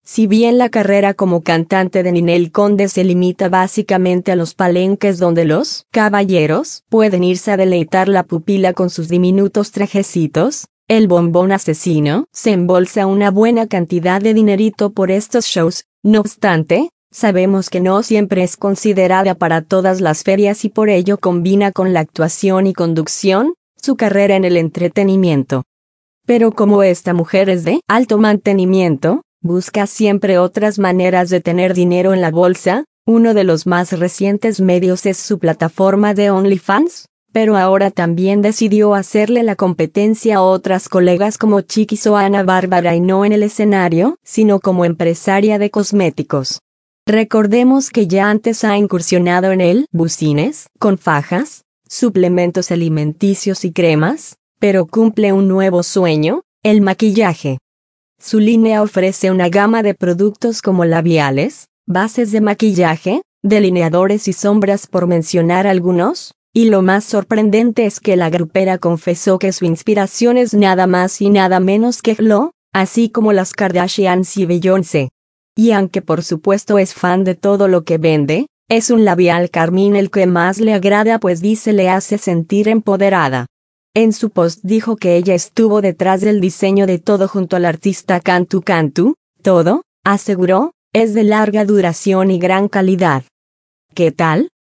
Si bien la carrera como cantante de Ninel Conde se limita básicamente a los palenques donde los caballeros pueden irse a deleitar la pupila con sus diminutos trajecitos, el bombón asesino se embolsa una buena cantidad de dinerito por estos shows. No obstante, sabemos que no siempre es considerada para todas las ferias y por ello combina con la actuación y conducción su carrera en el entretenimiento. Pero como esta mujer es de alto mantenimiento, busca siempre otras maneras de tener dinero en la bolsa. Uno de los más recientes medios es su plataforma de OnlyFans, pero ahora también decidió hacerle la competencia a otras colegas como Chiquis o Ana Bárbara, y no en el escenario, sino como empresaria de cosméticos. Recordemos que ya antes ha incursionado en el business, con fajas, suplementos alimenticios y cremas, pero cumple un nuevo sueño, el maquillaje. Su línea ofrece una gama de productos como labiales, bases de maquillaje, delineadores y sombras por mencionar algunos, y lo más sorprendente es que la grupera confesó que su inspiración es nada más y nada menos que Khloe, así como las Kardashians y Beyoncé. Y aunque por supuesto es fan de todo lo que vende, es un labial carmín el que más le agrada, pues dice le hace sentir empoderada. En su post dijo que ella estuvo detrás del diseño de todo junto al artista Cantu Cantu. Todo, aseguró, es de larga duración y gran calidad. ¿Qué tal?